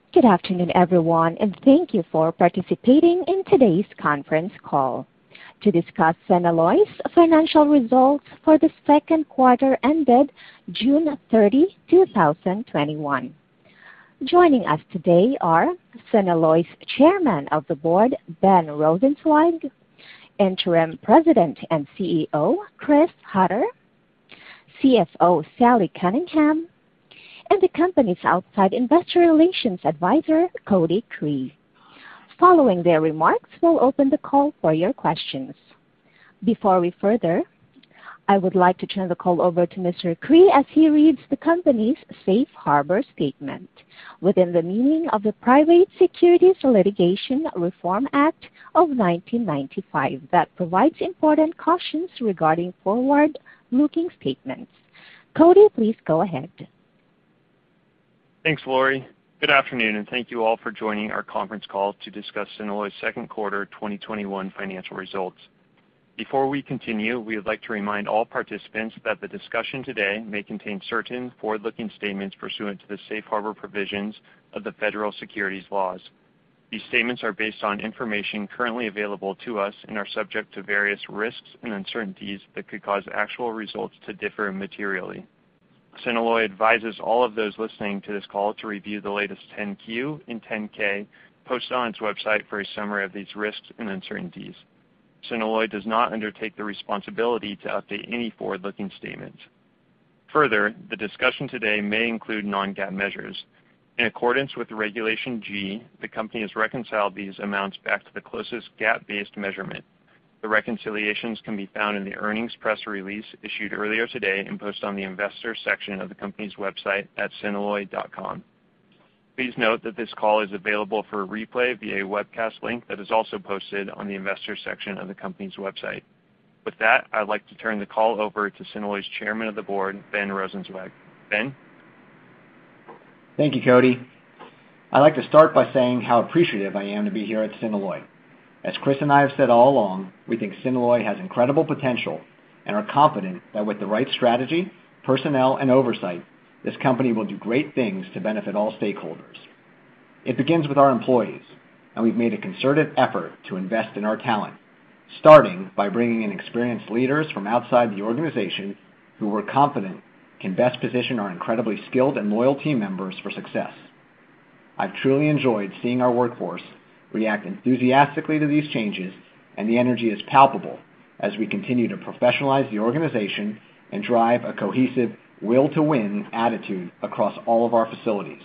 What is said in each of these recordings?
Good afternoon, everyone, and thank you for participating in today's conference call to discuss Synalloy's financial results for the second quarter ended June 30, 2021. Joining us today are Synalloy's Chairman of the Board, Ben Rosenzweig, Interim President and CEO, Chris Hutter, CFO, Sally Cunningham, and the company's outside investor relations advisor, Cody Cree. Following their remarks, we'll open the call for your questions. Before we further, I would like to turn the call over to Mr. Cree as he reads the company's safe harbor statement within the meaning of the Private Securities Litigation Reform Act of 1995 that provides important cautions regarding forward-looking statements. Cody, please go ahead. Thanks, Lori. Good afternoon, and thank you all for joining our conference call to discuss Synalloy's second quarter 2021 financial results. Before we continue, we would like to remind all participants that the discussion today may contain certain forward-looking statements pursuant to the safe harbor provisions of the federal securities laws. These statements are based on information currently available to us and are subject to various risks and uncertainties that could cause actual results to differ materially. Synalloy advises all of those listening to this call to review the latest 10-Q and 10-K posted on its website for a summary of these risks and uncertainties. Synalloy does not undertake the responsibility to update any forward-looking statements. Further, the discussion today may include non-GAAP measures. In accordance with Regulation G, the company has reconciled these amounts back to the closest GAAP-based measurement. The reconciliations can be found in the earnings press release issued earlier today and posted on the investors section of the company's website at synalloy.com. Please note that this call is available for replay via a webcast link that is also posted on the investors section of the company's website. With that, I'd like to turn the call over to Synalloy's Chairman of the Board, Ben Rosenzweig. Ben? Thank you, Cody. I'd like to start by saying how appreciative I am to be here at Synalloy. As Chris and I have said all along, we think Synalloy has incredible potential and are confident that with the right strategy, personnel, and oversight, this company will do great things to benefit all stakeholders. It begins with our employees, and we've made a concerted effort to invest in our talent, starting by bringing in experienced leaders from outside the organization who we're confident can best position our incredibly skilled and loyal team members for success. I've truly enjoyed seeing our workforce react enthusiastically to these changes, and the energy is palpable as we continue to professionalize the organization and drive a cohesive will-to-win attitude across all of our facilities.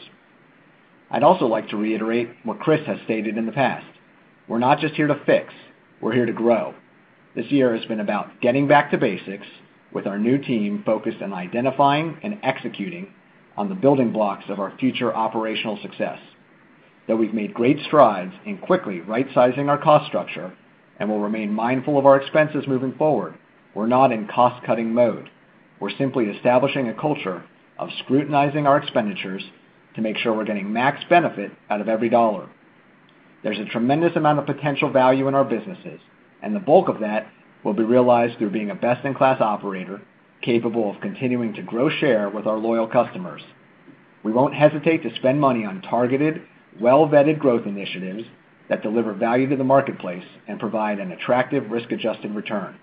I'd also like to reiterate what Chris has stated in the past. We're not just here to fix, we're here to grow. This year has been about getting back to basics with our new team focused on identifying and executing on the building blocks of our future operational success. Though we've made great strides in quickly right-sizing our cost structure and will remain mindful of our expenses moving forward, we're not in cost-cutting mode. We're simply establishing a culture of scrutinizing our expenditures to make sure we're getting max benefit out of every dollar. There's a tremendous amount of potential value in our businesses, and the bulk of that will be realized through being a best-in-class operator capable of continuing to grow share with our loyal customers. We won't hesitate to spend money on targeted, well-vetted growth initiatives that deliver value to the marketplace and provide an attractive risk-adjusted return.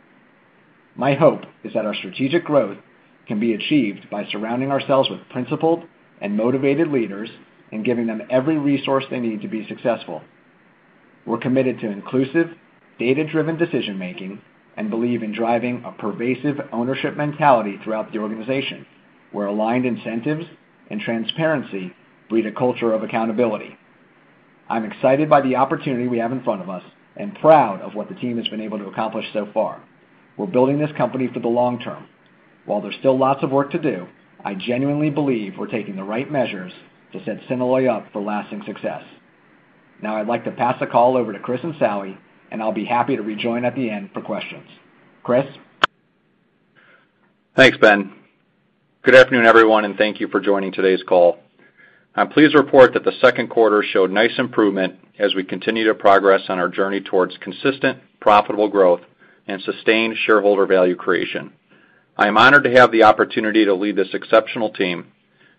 My hope is that our strategic growth can be achieved by surrounding ourselves with principled and motivated leaders and giving them every resource they need to be successful. We're committed to inclusive, data-driven decision-making and believe in driving a pervasive ownership mentality throughout the organization, where aligned incentives and transparency breed a culture of accountability. I'm excited by the opportunity we have in front of us and proud of what the team has been able to accomplish so far. We're building this company for the long term. While there's still lots of work to do, I genuinely believe we're taking the right measures to set Synalloy up for lasting success. Now I'd like to pass the call over to Chris and Sally, and I'll be happy to rejoin at the end for questions. Chris? Thanks, Ben. Good afternoon, everyone, and thank you for joining today's call. I'm pleased to report that the second quarter showed nice improvement as we continue to progress on our journey towards consistent, profitable growth and sustained shareholder value creation. I am honored to have the opportunity to lead this exceptional team,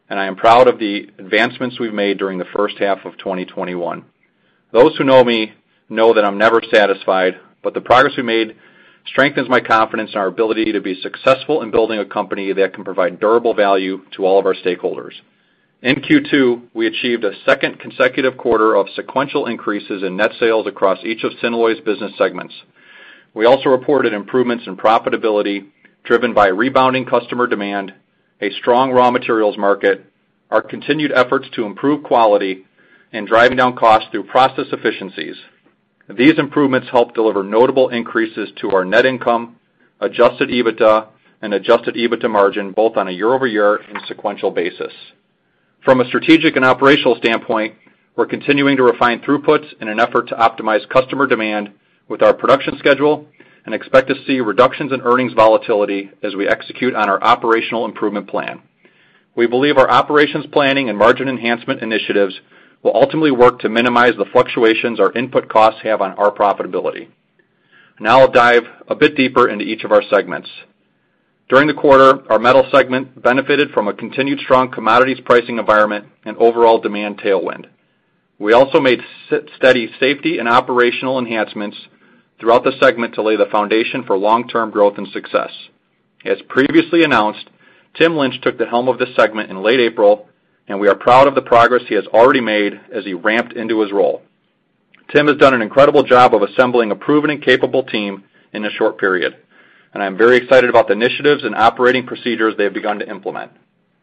and I am proud of the advancements we've made during the first half of 2021. Those who know me know that I'm never satisfied, but the progress we made strengthens my confidence in our ability to be successful in building a company that can provide durable value to all of our stakeholders. In Q2, we achieved a second consecutive quarter of sequential increases in net sales across each of Synalloy's business segments. We also reported improvements in profitability driven by rebounding customer demand, a strong raw materials market, our continued efforts to improve quality, and driving down costs through process efficiencies. These improvements helped deliver notable increases to our net income, adjusted EBITDA, and adjusted EBITDA margin, both on a year-over-year and sequential basis. From a strategic and operational standpoint, we're continuing to refine throughputs in an effort to optimize customer demand with our production schedule and expect to see reductions in earnings volatility as we execute on our operational improvement plan. We believe our operations planning and margin enhancement initiatives will ultimately work to minimize the fluctuations our input costs have on our profitability. Now I'll dive a bit deeper into each of our segments. During the quarter, our metal segment benefited from a continued strong commodities pricing environment and overall demand tailwind. We also made steady safety and operational enhancements throughout the segment to lay the foundation for long-term growth and success. As previously announced, Tim Lynch took the helm of this segment in late April, and we are proud of the progress he has already made as he ramped into his role. Tim has done an incredible job of assembling a proven and capable team in a short period, and I'm very excited about the initiatives and operating procedures they have begun to implement.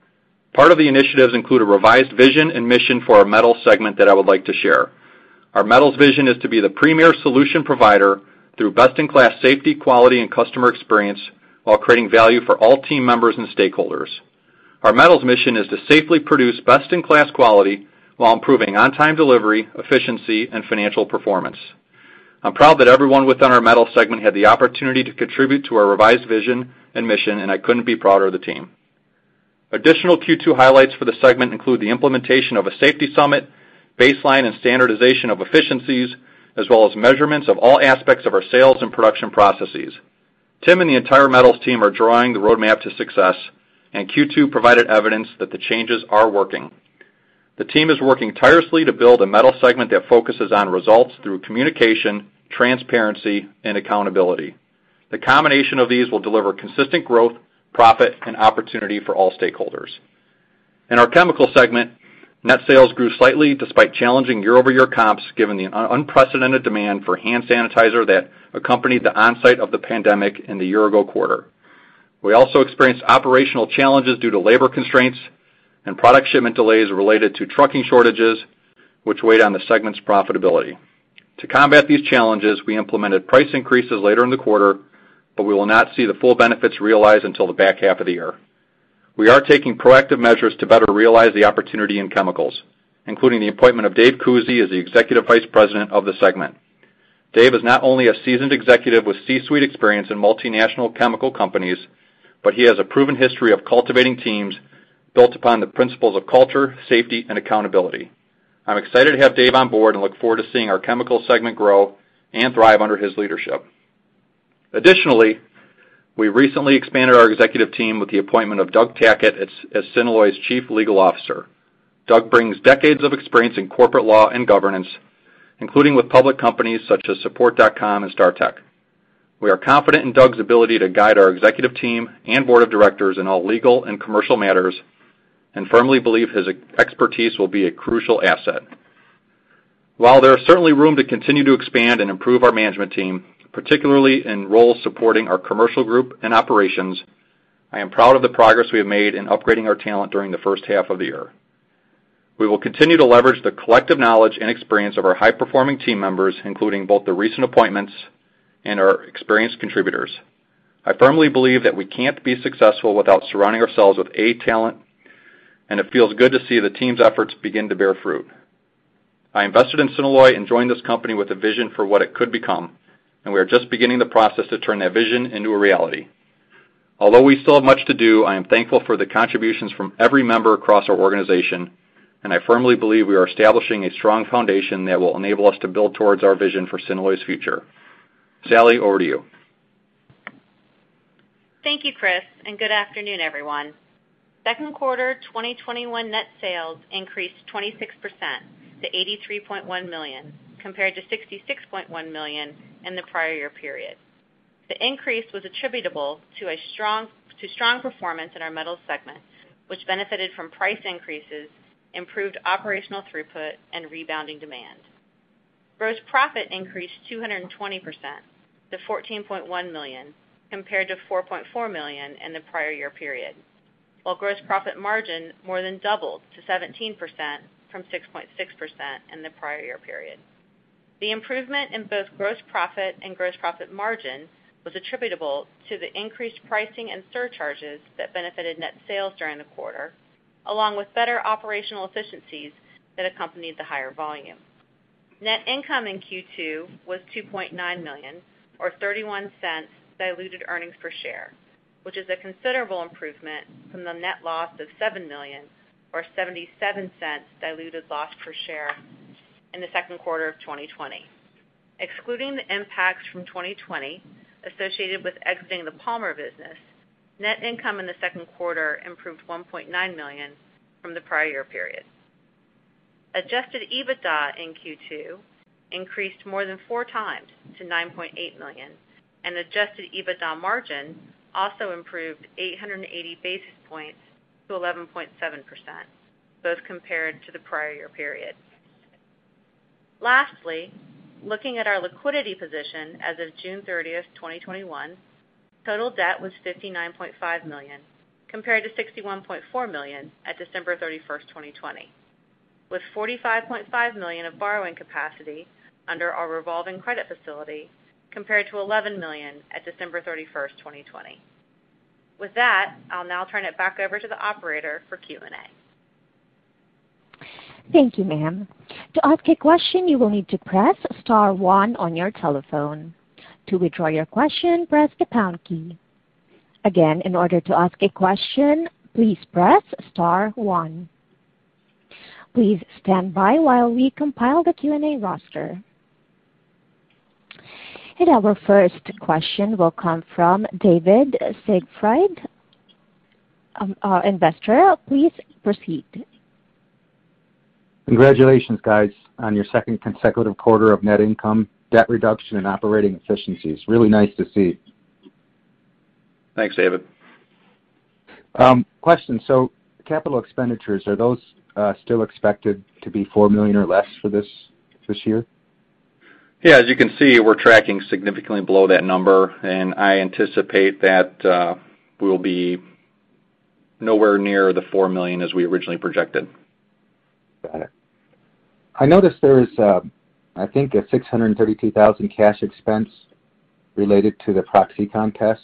Part of the initiatives include a revised vision and mission for our metals segment that I would like to share. Our metals vision is to be the premier solution provider through best-in-class safety, quality, and customer experience while creating value for all team members and stakeholders. Our metals mission is to safely produce best-in-class quality while improving on-time delivery, efficiency, and financial performance. I'm proud that everyone within our metals segment had the opportunity to contribute to our revised vision and mission, and I couldn't be prouder of the team. Additional Q2 highlights for the segment include the implementation of a safety summit, baseline and standardization of efficiencies, as well as measurements of all aspects of our sales and production processes. Tim and the entire metals team are drawing the roadmap to success, and Q2 provided evidence that the changes are working. The team is working tirelessly to build a metal segment that focuses on results through communication, transparency, and accountability. The combination of these will deliver consistent growth, profit, and opportunity for all stakeholders. In our chemical segment, net sales grew slightly despite challenging year-over-year comps given the unprecedented demand for hand sanitizer that accompanied the onset of the pandemic in the year-ago quarter. We also experienced operational challenges due to labor constraints and product shipment delays related to trucking shortages, which weighed on the segment's profitability. To combat these challenges, we implemented price increases later in the quarter, but we will not see the full benefits realized until the back half of the year. We are taking proactive measures to better realize the opportunity in chemicals, including the appointment of Dave Kuzy as the Executive Vice President of the segment. Dave is not only a seasoned executive with C-suite experience in multinational chemical companies, but he has a proven history of cultivating teams built upon the principles of culture, safety, and accountability. I'm excited to have Dave on board and look forward to seeing our chemical segment grow and thrive under his leadership. Additionally, we recently expanded our executive team with the appointment of Doug Tackett as Synalloy's Chief Legal Officer. Doug brings decades of experience in corporate law and governance, including with public companies such as Support.com and StarTech. We are confident in Doug's ability to guide our executive team and board of directors in all legal and commercial matters, and firmly believe his expertise will be a crucial asset. While there is certainly room to continue to expand and improve our management team, particularly in roles supporting our commercial group and operations, I am proud of the progress we have made in upgrading our talent during the first half of the year. We will continue to leverage the collective knowledge and experience of our high-performing team members, including both the recent appointments and our experienced contributors. I firmly believe that we can't be successful without surrounding ourselves with A talent, and it feels good to see the team's efforts begin to bear fruit. I invested in Synalloy and joined this company with a vision for what it could become, and we are just beginning the process to turn that vision into a reality. Although we still have much to do, I am thankful for the contributions from every member across our organization, and I firmly believe we are establishing a strong foundation that will enable us to build towards our vision for Synalloy's future. Sally, over to you. Thank you, Chris, and good afternoon, everyone. Second quarter 2021 net sales increased 26% to $83.1 million, compared to $66.1 million in the prior year period. The increase was attributable to strong performance in our metals segment, which benefited from price increases, improved operational throughput, and rebounding demand. Gross profit increased 220% to $14.1 million, compared to $4.4 million in the prior year period, while gross profit margin more than doubled to 17% from 6.6% in the prior year period. The improvement in both gross profit and gross profit margin was attributable to the increased pricing and surcharges that benefited net sales during the quarter, along with better operational efficiencies that accompanied the higher volume. Net income in Q2 was $2.9 million, or 31 cents diluted earnings per share, which is a considerable improvement from the net loss of $7 million, or 77 cents diluted loss per share in the second quarter of 2020. Excluding the impacts from 2020 associated with exiting the Palmer business, net income in the second quarter improved $1.9 million from the prior year period. Adjusted EBITDA in Q2 increased more than 4 times to $9.8 million, and adjusted EBITDA margin also improved 880 basis points to 11.7%, both compared to the prior year period. Lastly, looking at our liquidity position as of June 30th, 2021, total debt was $59.5 million, compared to $61.4 million at December 31st, 2020, with $45.5 million of borrowing capacity under our revolving credit facility, compared to $11 million at December 31st, 2020. With that, I'll now turn it back over to the operator for Q&A. Thank you, ma'am. To ask a question, you will need to press star 1 on your telephone. To withdraw your question, press the pound key. Again, in order to ask a question, please press star 1. Please stand by while we compile the Q&A roster. And our first question will come from David Siegfried, investor. Please proceed. Congratulations, guys, on your second consecutive quarter of net income, debt reduction, and operating efficiencies. Really nice to see. Thanks, David. Question. So capital expenditures, are those still expected to be $4 million or less for this year? Yeah, as you can see, we're tracking significantly below that number, and I anticipate that we will be nowhere near the $4 million as we originally projected. Got it. I noticed there is, I think, a $632,000 cash expense related to the proxy contest.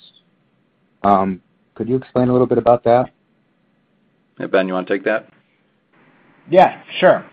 Could you explain a little bit about that? Hey, Ben, you want to take that? Yeah, sure.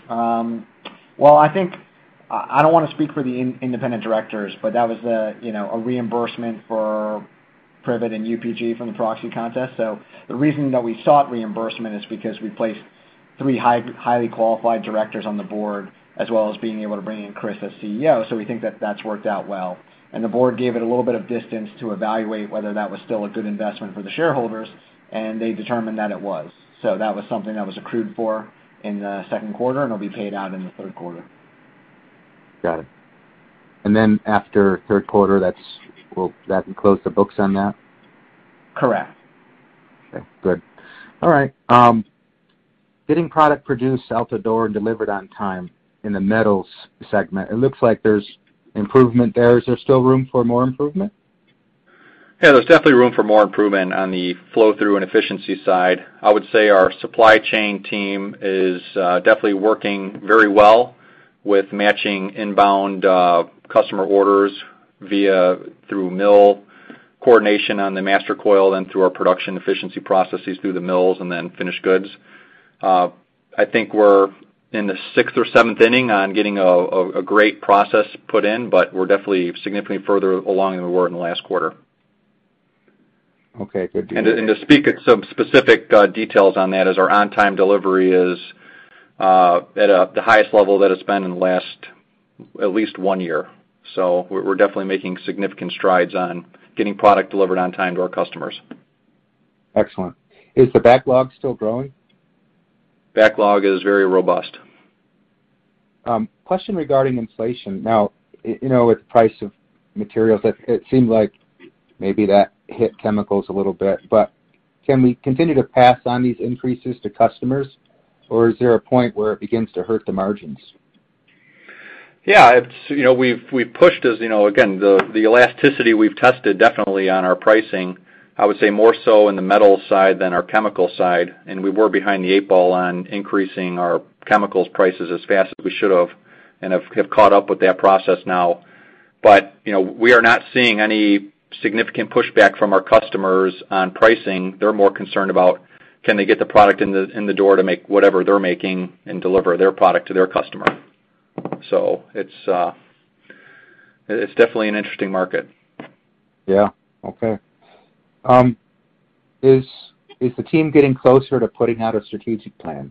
Well, I think I don't want to speak for the independent directors, but that was a reimbursement for Privet and UPG from the proxy contest. So the reason that we sought reimbursement is because we placed 3 highly qualified directors on the board, as well as being able to bring in Chris as CEO. So we think that that's worked out well. And the board gave it a little bit of distance to evaluate whether that was still a good investment for the shareholders, and they determined that it was. So that was something that was accrued for in the second quarter, and will be paid out in the third quarter. Got it. And then after third quarter, that can close the books on that? Correct. Okay, good. All right. Getting product produced out the door and delivered on time in the metals segment, it looks like there's improvement there. Is there still room for more improvement? Yeah, there's definitely room for more improvement on the flow-through and efficiency side. I would say our supply chain team is definitely working very well with matching inbound customer orders through mill coordination on the master coil, then through our production efficiency processes through the mills, and then finished goods. I think we're in the 6th or 7th inning on getting a great process put in, but we're definitely significantly further along than we were in the last quarter. Okay, good. And to speak at some specific details on that, is our on-time delivery is at the highest level that it's been in the last at least 1 year. So we're definitely making significant strides on getting product delivered on time to our customers. Excellent. Is the backlog still growing? Backlog is very robust. Question regarding inflation. Now, with the price of materials, it seemed like maybe that hit chemicals a little bit, but can we continue to pass on these increases to customers, or is there a point where it begins to hurt the margins? Yeah, we've pushed as again the elasticity we've tested definitely on our pricing. I would say more so in the metal side than our chemical side, and we were behind the 8 ball on increasing our chemicals prices as fast as we should have, and have caught up with that process now. But we are not seeing any significant pushback from our customers on pricing. They're more concerned about can they get the product in the door to make whatever they're making and deliver their product to their customer. So it's definitely an interesting market. Yeah. Okay. Is the team getting closer to putting out a strategic plan?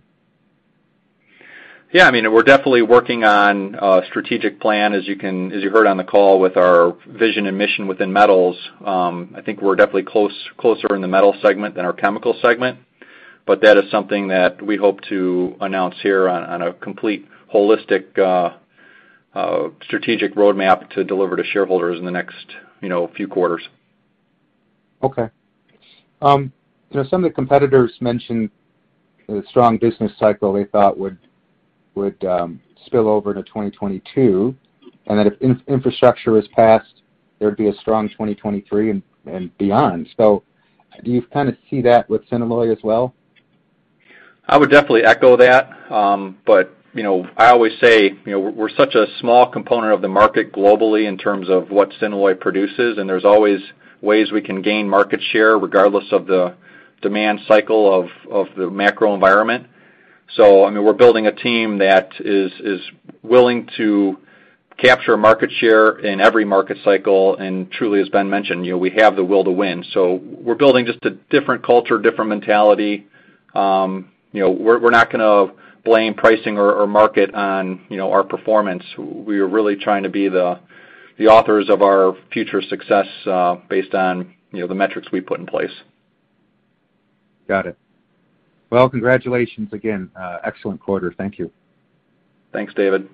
Yeah, we're definitely working on a strategic plan, as you heard on the call with our vision and mission within metals. I think we're definitely closer in the metal segment than our chemical segment, but that is something that we hope to announce here on a complete, holistic, strategic roadmap to deliver to shareholders in the next, few quarters. Okay. Some of the competitors mentioned the strong business cycle they thought would spill over into 2022, and that if infrastructure is passed, there'd be a strong 2023 and beyond. So do you kind of see that with Synalloy as well? I would definitely echo that, but I always say we're such a small component of the market globally in terms of what Synalloy produces, and there's always ways we can gain market share regardless of the demand cycle of the macro environment. So, we're building a team that is willing to capture market share in every market cycle, and truly, as Ben mentioned, we have the will to win. So we're building just a different culture, different mentality. We're not going to blame pricing or market on, our performance. We are really trying to be the authors of our future success based on, the metrics we put in place. Got it. Well, congratulations again. Excellent quarter. Thank you. Thanks, David.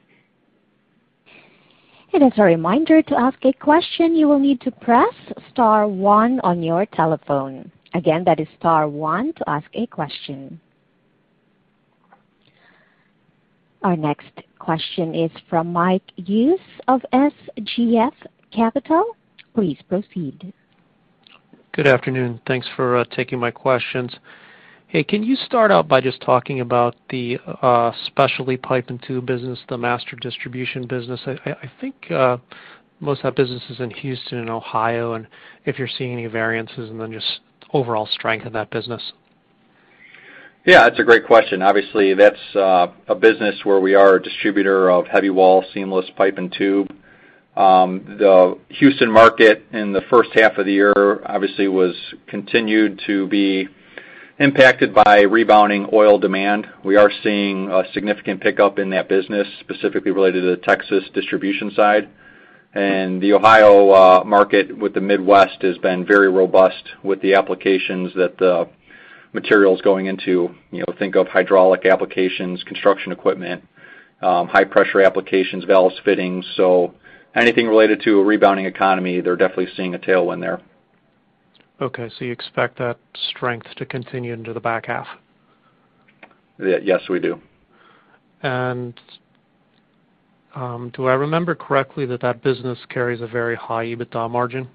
And as a reminder, to ask a question, you will need to press star 1 on your telephone. Again, that is star 1 to ask a question. Our next question is from Mike Hughes of SGF Capital. Please proceed. Good afternoon. Thanks for taking my questions. Hey, can you start out by just talking about the specialty pipe and tube business, the master distribution business? I think most of that business is in Houston and Ohio, and if you're seeing any variances and then just overall strength in that business. Yeah, that's a great question. Obviously, that's a business where we are a distributor of heavy wall seamless pipe and tube. The Houston market in the first half of the year obviously was continued to be impacted by rebounding oil demand. We are seeing a significant pickup in that business, specifically related to the Texas distribution side. And the Ohio market with the Midwest has been very robust with the applications that the materials going into. Think of hydraulic applications, construction equipment, high pressure applications, valves, fittings. So anything related to a rebounding economy, they're definitely seeing a tailwind there. Okay, so you expect that strength to continue into the back half? Yes, we do. And do I remember correctly that business carries a very high EBITDA margin?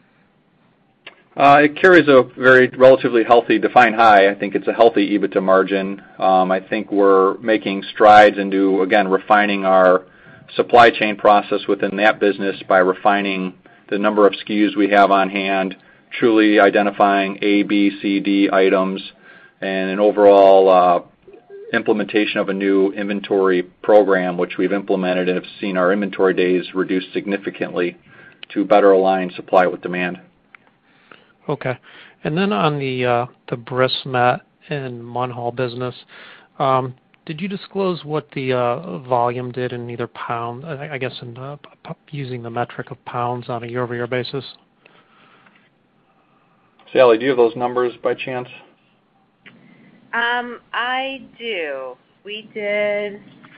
It carries a very relatively healthy, defined high. I think it's a healthy EBITDA margin. I think we're making strides into, again, refining our supply chain process within that business by refining the number of SKUs we have on hand, truly identifying A, B, C, D items, and an overall implementation of a new inventory program, which we've implemented and have seen our inventory days reduced significantly to better align supply with demand. Okay. And then on the Brismat and Munhall business, did you disclose what the volume did in either pound, I guess in using the metric of pounds on a year-over-year basis? Sally, do you have those numbers by chance? I do. We did.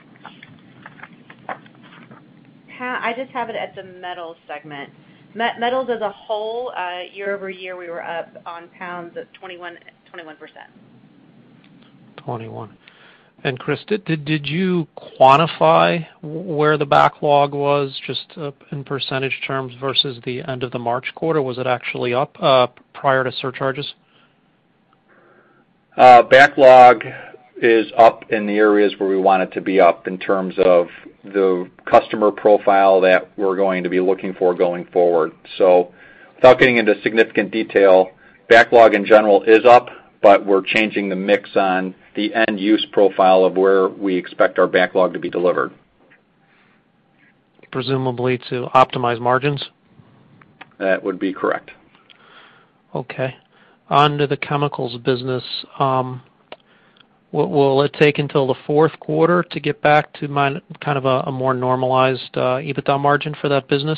I just have it at the metals segment. Metals as a whole, year over year, we were up on pounds at 21%. 21. And Chris, did you quantify where the backlog was, just in percentage terms versus the end of the March quarter? Was it actually up prior to surcharges? Backlog is up in the areas where we want it to be up in terms of the customer profile that we're going to be looking for going forward. So without getting into significant detail, backlog in general is up, but we're changing the mix on the end use profile of where we expect our backlog to be delivered. Presumably to optimize margins? That would be correct. Okay. On to the chemicals business. Will it take until the fourth quarter to get back to kind of a more normalized EBITDA margin for that business?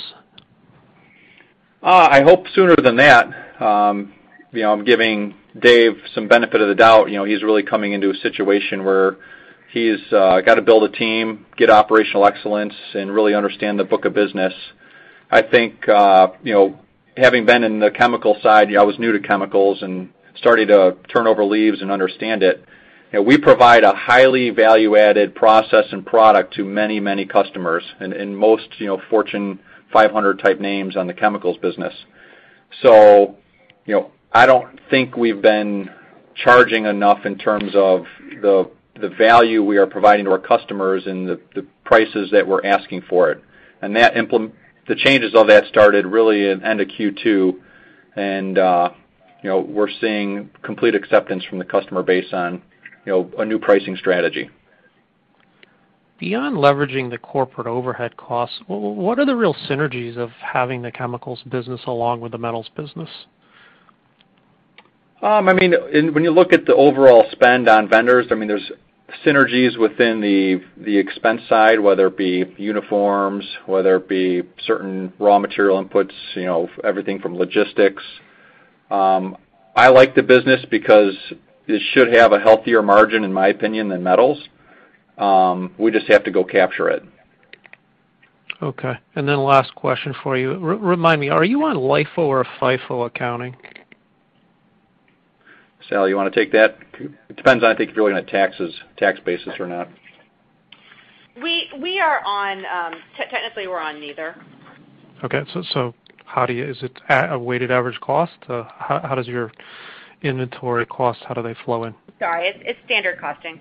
I hope sooner than that. I'm giving Dave some benefit of the doubt. He's really coming into a situation where he's got to build a team, get operational excellence, and really understand the book of business. I think, having been in the chemical side, I was new to chemicals and starting to turn over leaves and understand it. We provide a highly value-added process and product to many, many customers, and most, Fortune 500 type names on the chemicals business. So, I don't think we've been charging enough in terms of the value we are providing to our customers and the prices that we're asking for it. And the changes of that started really at the end of Q2, and we're seeing complete acceptance from the customer base on a new pricing strategy. Beyond leveraging the corporate overhead costs, what are the real synergies of having the chemicals business along with the metals business? When you look at the overall spend on vendors, there's synergies within the expense side, whether it be uniforms, whether it be certain raw material inputs, everything from logistics. I like the business because it should have a healthier margin, in my opinion, than metals. We just have to go capture it. Okay. And then last question for you. Remind me, are you on LIFO or FIFO accounting? Sally, you want to take that? It depends on, I think, if you're looking at tax basis or not. We are on, technically we're on neither. Okay, so is it a weighted average cost? How does your inventory cost, how do they flow in? Sorry, it's standard costing.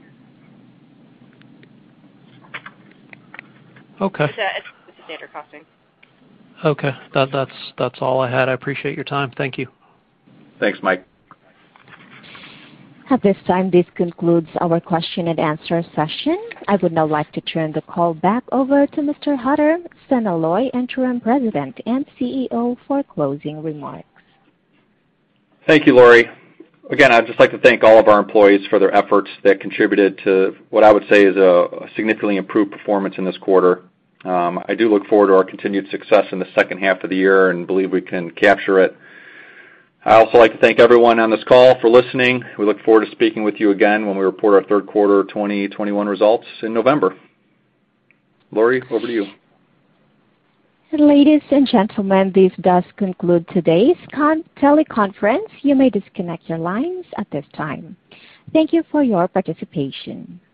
Okay. It's a standard costing. Okay, that's all I had. I appreciate your time. Thank you. Thanks, Mike. At this time, this concludes our question and answer session. I would now like to turn the call back over to Mr. Hutter, Stena Loy, Interim President and CEO, for closing remarks. Thank you, Lori. Again, I'd just like to thank all of our employees for their efforts that contributed to what I would say is a significantly improved performance in this quarter. I do look forward to our continued success in the second half of the year and believe we can capture it. I also like to thank everyone on this call for listening. We look forward to speaking with you again when we report our third quarter 2021 results in November. Lori, over to you. Ladies and gentlemen, this does conclude today's teleconference. You may disconnect your lines at this time. Thank you for your participation.